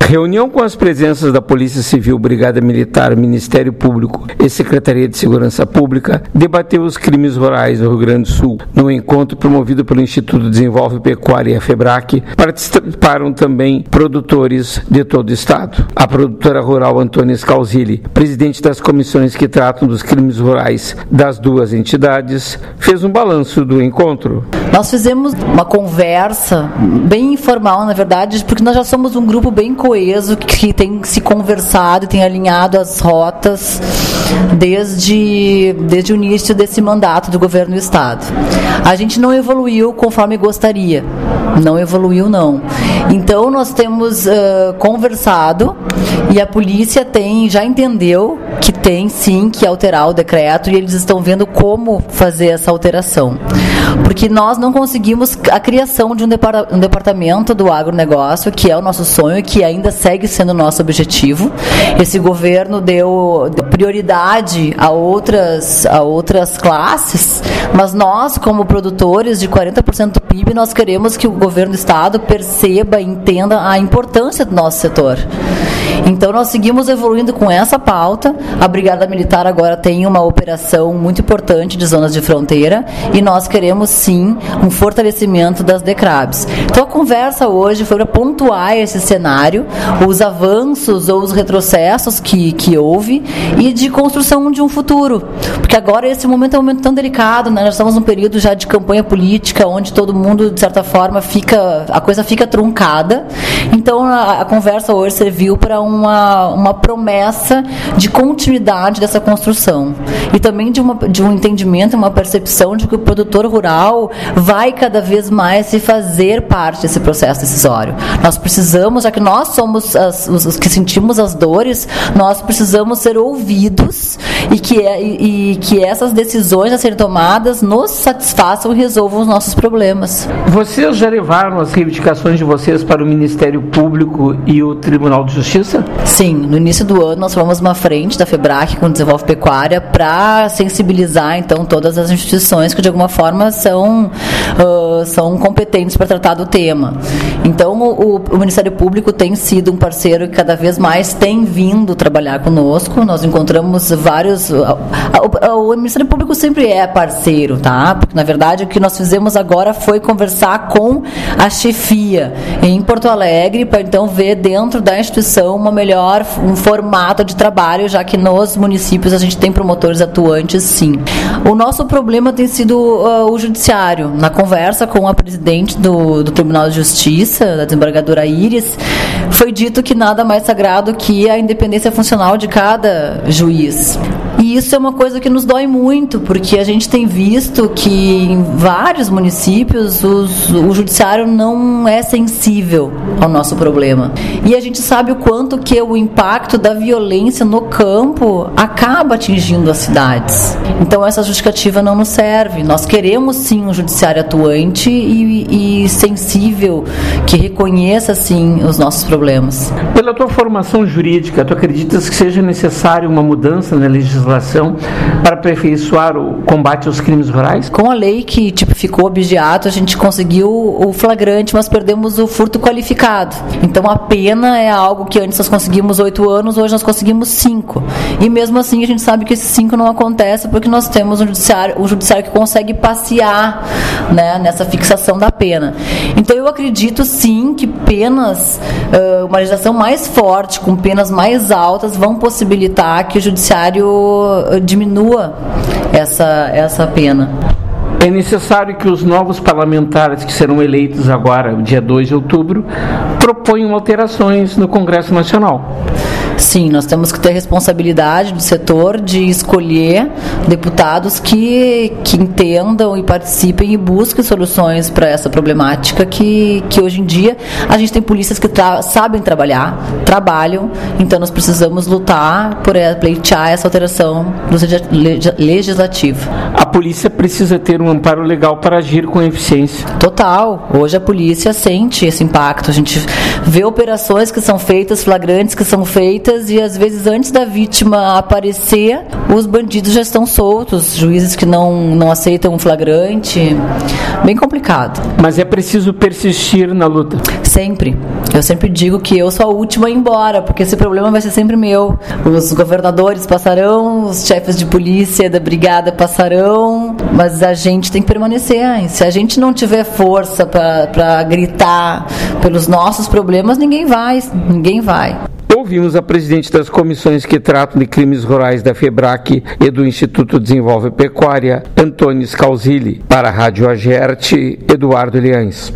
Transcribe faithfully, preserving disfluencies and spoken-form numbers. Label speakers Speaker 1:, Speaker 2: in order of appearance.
Speaker 1: Reunião com as presenças da Polícia Civil, Brigada Militar, Ministério Público e Secretaria de Segurança Pública debateu os crimes rurais no Rio Grande do Sul. No encontro promovido pelo Instituto Desenvolve Pecuária e a FEBRAC, participaram também produtores de todo o estado. A produtora rural Antônia Scalzilli, presidente das comissões que tratam dos crimes rurais das duas entidades, fez um balanço do encontro.
Speaker 2: Nós fizemos uma conversa bem informal, na verdade, porque nós já somos um grupo bem coeso, que tem se conversado e tem alinhado as rotas desde, desde o início desse mandato do governo do estado. A gente não evoluiu conforme gostaria, não evoluiu não. Então nós temos uh, conversado e a polícia tem, já entendeu que tem sim que alterar o decreto e eles estão vendo como fazer essa alteração. Porque nós não conseguimos a criação de um, depart- um departamento do agronegócio, que é o nosso sonho e que ainda segue sendo o nosso objetivo. Esse governo deu prioridade a outras, a outras classes, mas nós, como produtores de quarenta por cento do P I B, nós queremos que o governo do estado perceba e entenda a importância do nosso setor. Então nós seguimos evoluindo com essa pauta. A Brigada Militar agora tem uma operação muito importante de zonas de fronteira e nós queremos sim um fortalecimento das DECRABs. Então a conversa hoje foi para pontuar esse cenário, os avanços ou os retrocessos que, que houve e de construção de um futuro. Porque agora esse momento é um momento tão delicado, né? Nós estamos num período já de campanha política onde todo mundo, de certa forma, fica, a coisa fica truncada. Então a, a conversa hoje serviu para uma, uma promessa de continuidade dessa construção e também de, uma, de um entendimento, uma percepção de que o produtor rural vai cada vez mais se fazer parte desse processo decisório. Nós precisamos, já que nós somos as, os, os que sentimos as dores, nós precisamos ser ouvidos e que, é, e, e que essas decisões a serem tomadas nos satisfaçam e resolvam os nossos problemas.
Speaker 1: Vocês já levaram as reivindicações de vocês para o Ministério Público e o Tribunal de Justiça?
Speaker 2: Sim, no início do ano nós formamos uma frente da FEBRAC com o Desenvolve Pecuária para sensibilizar então todas as instituições que de alguma forma são, uh, são competentes para tratar do tema. Então o, o Ministério Público tem sido um parceiro que cada vez mais tem vindo trabalhar conosco. Nós encontramos vários... Uh, uh, uh, o Ministério Público sempre é parceiro, tá? Porque na verdade o que nós fizemos agora foi conversar com a chefia em Porto Alegre para então ver dentro da instituição uma melhor, um formato de trabalho, já que nos municípios a gente tem promotores atuantes, sim. O nosso problema tem sido uh, o judiciário. Na conversa com a presidente do, do Tribunal de Justiça, da desembargadora Iris, foi dito que nada mais sagrado que a independência funcional de cada juiz. E isso é uma coisa que nos dói muito, porque a gente tem visto que em vários municípios os, o judiciário não é sensível ao nosso problema. E a gente sabe o quanto que o impacto da violência no campo acaba atingindo as cidades. Então essa justificativa não nos serve. Nós queremos sim um judiciário atuante e, e sensível, que reconheça sim os nossos problemas.
Speaker 1: Pela tua formação jurídica, tu acreditas que seja necessário uma mudança na legislação para aperfeiçoar o combate aos crimes rurais?
Speaker 2: Com a lei que tipificou o abigeato, a gente conseguiu o flagrante, mas perdemos o furto qualificado. Então a pena é algo que antes nós conseguimos oito anos, hoje nós conseguimos cinco. E mesmo assim a gente sabe que esses cinco não acontece porque nós temos um judiciário, um judiciário que consegue passear, né, nessa fixação da pena. Então eu acredito sim que penas, uh, uma legislação mais forte, com penas mais altas, vão possibilitar que o judiciário diminua essa, essa pena.
Speaker 1: É necessário que os novos parlamentares que serão eleitos agora, dia dois de outubro, proponham alterações no Congresso Nacional.
Speaker 2: Sim, nós temos que ter responsabilidade do setor de escolher deputados que, que entendam e participem e busquem soluções para essa problemática que, que hoje em dia a gente tem polícias que tra- sabem trabalhar, trabalham, então nós precisamos lutar por pleitear essa alteração do legislativo.
Speaker 1: A polícia precisa ter um amparo legal para agir com eficiência.
Speaker 2: Total. Hoje a polícia sente esse impacto. A gente vê operações que são feitas, flagrantes que são feitas, e às vezes antes da vítima aparecer, os bandidos já estão soltos, juízes que não, não aceitam um flagrante. Bem complicado.
Speaker 1: Mas é preciso persistir na luta.
Speaker 2: Sempre. Sempre. Eu sempre digo que eu sou a última a ir embora, porque esse problema vai ser sempre meu. Os governadores passarão, os chefes de polícia da brigada passarão, mas a gente tem que permanecer. Se a gente não tiver força para gritar pelos nossos problemas, ninguém vai, ninguém vai.
Speaker 1: Ouvimos a presidente das comissões que tratam de crimes rurais da FEBRAC e do Instituto Desenvolve Pecuária, Antônio Scalzilli. Para a Rádio Agerte, Eduardo Liães.